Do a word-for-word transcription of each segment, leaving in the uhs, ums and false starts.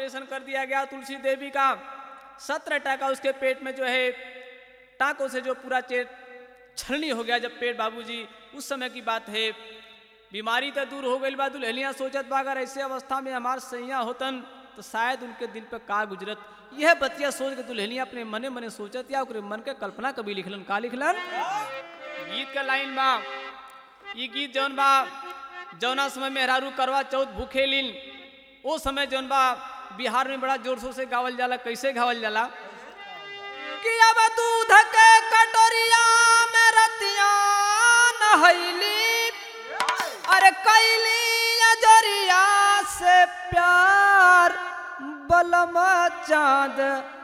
Operation कर दिया गया तुलसी देवी का। सत्रह टाका उसके पेट में जो है टाकों से जो पूरा चेट छलनी हो गया जब पेट बाबूजी। उस समय की बात है, बीमारी तो दूर हो गई बा। दुल्हनिया सोचत बा अगर ऐसे अवस्था में हमार सैया होतन तो शायद उनके दिल पे का गुजरत। यह बतिया सोच के दुल्हनिया अपने मने मने सोचत या ओकरे मन के कल्पना कभी लिखलन। का लिखलन? गीत का लाइन बा, ये गीत जौन बा जौना समय मेहरारू करवा चौथ भूखे लीन, वो समय जौन बा बिहार में बड़ा जोर शोर से गावल जाला। कैसे गावल जाला कि अब दूध के कटोरिया में रतिया नहैली, अरे कैली अजरिया से प्यार, बलम चाँद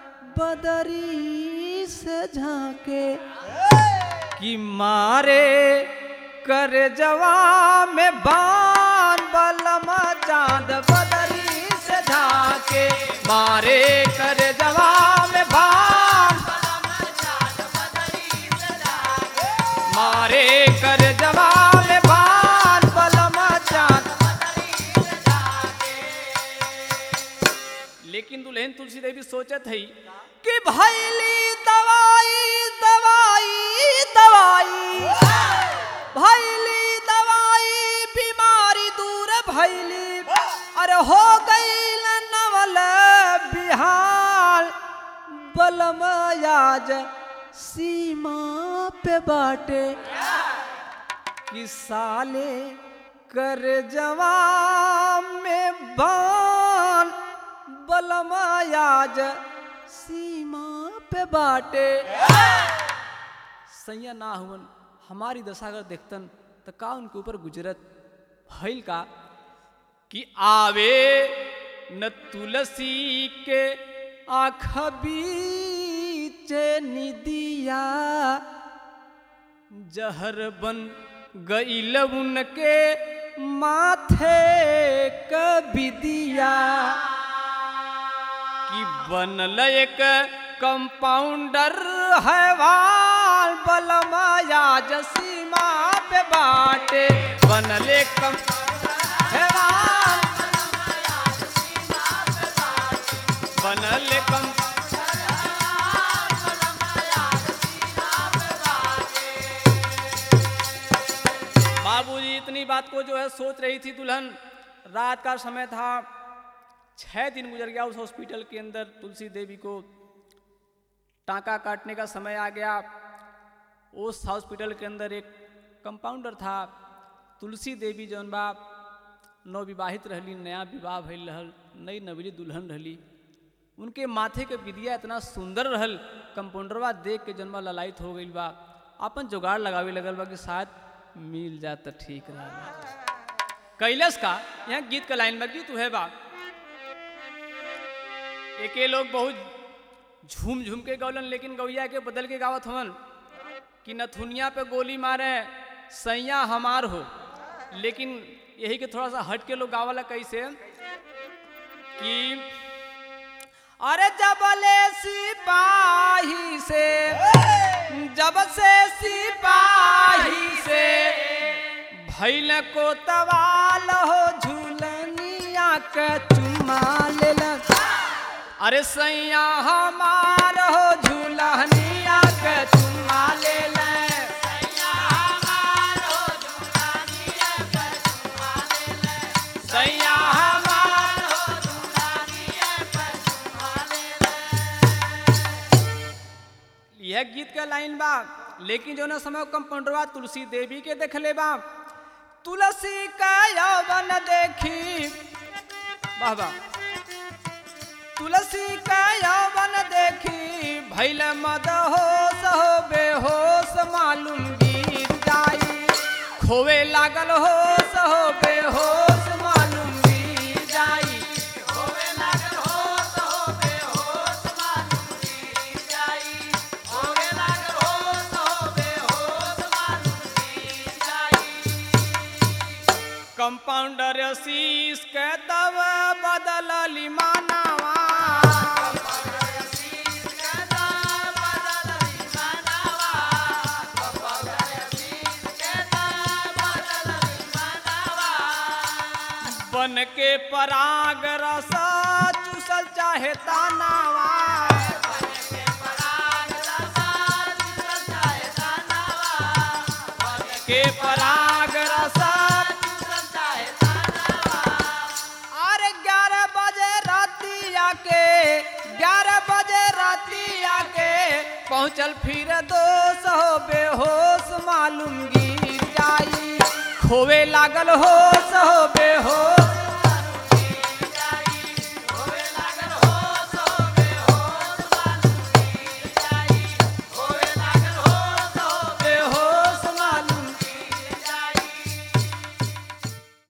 बदरी से झांके कि मारे कर जवा में बान, बलम चाँद बदरी से झांके मारे कर जवा में बान, मारे कर जवा में बान, बलम चाँद। लेकिन दुल्हन तुलसी देवी सोचत है कि भैली दवाई दवाई दवाई, भैली दवाई बीमारी दूर भैली, अरे हो गई नवल बिहार, बलम आज सीमा पे बाटे कि साले कर जवा में बान, बलम आज सीमा पे बाटे। सैया ना हुवन हमारी दशा अगर देखतन तो का उनके ऊपर गुजरत भइल का कि आवे न तुलसी के आँख बीच निदिया, जहर बन गईल उनके माथे कबिदिया कि बनल एक कंपाउंडर हैवान, बलम आज सीमा पे बाटे, बनल एक कंपाउंडर हैवान, बनल एक बाबूजी इतनी बात को जो है सोच रही थी दुल्हन। रात का समय था, छह दिन गुजर गया उस हॉस्पिटल के अंदर। तुलसी देवी को टाँका काटने का समय आ गया। उस हॉस्पिटल के अंदर एक कंपाउंडर था। तुलसी देवी जौन बा नवविवाहित रहली, नया विवाह भइल रहल, नई नवली दुल्हन रहली। उनके माथे के विदिया इतना सुंदर रहल, कंपाउंडरवा देख के जौन बा ललायित हो गई बा। अपन जुगाड़ लगावे लगल बा कि शायद मिल जात तो ठीक रहा। कैलस का यहाँ गीत का लाइन बा, गीत है बा एके लोग बहुत झूम झूम के गौलन, लेकिन गौया के बदल के गावत हवन कि नथुनिया पे गोली मारे सैया हमार हो। लेकिन यही के थोड़ा सा हट के लोग गावला कैसे कि अरे जबले सिपाही से, जब से सिपाही से भैल को तवाल हो, झूलनिया के चुमा लेलन, अरे सैया हमार हो, झूलनिया के चुमा लेलन, सैया हमार हो, झूलनिया के चुमा लेलन, सैया हमार हो, झूलनिया के चुमा लेलन। यह गीत का लाइन बा। लेकिन जो ना समय कंपाउंडरवा तुलसी देवी के देखले बा, तुलसी का यौवन देखी, वाह वाह, तुलसी का यौवन देखी भैल मदहोश हो, बेहोश मालूम गिर जाई, खोवे लागल होश हो, बेहोश मालूम गिर जाई, खोवे लागल होश हो, बेहोश मालूम गिर जाई, खोवे लागल होश हो, बेहोश मालूम गिर जाई। कंपाउंडर शीश के तब बदलली मानवा, बन के पराग रसा चुस चाहे तानावा के पराग रसा अरे ग्यारह बजे रातिया के ग्यारह बजे रातिया के पहुँचल फिर दोष हो बेहोश मालूम गिर जाई खोवे लागल होश हो बेहोश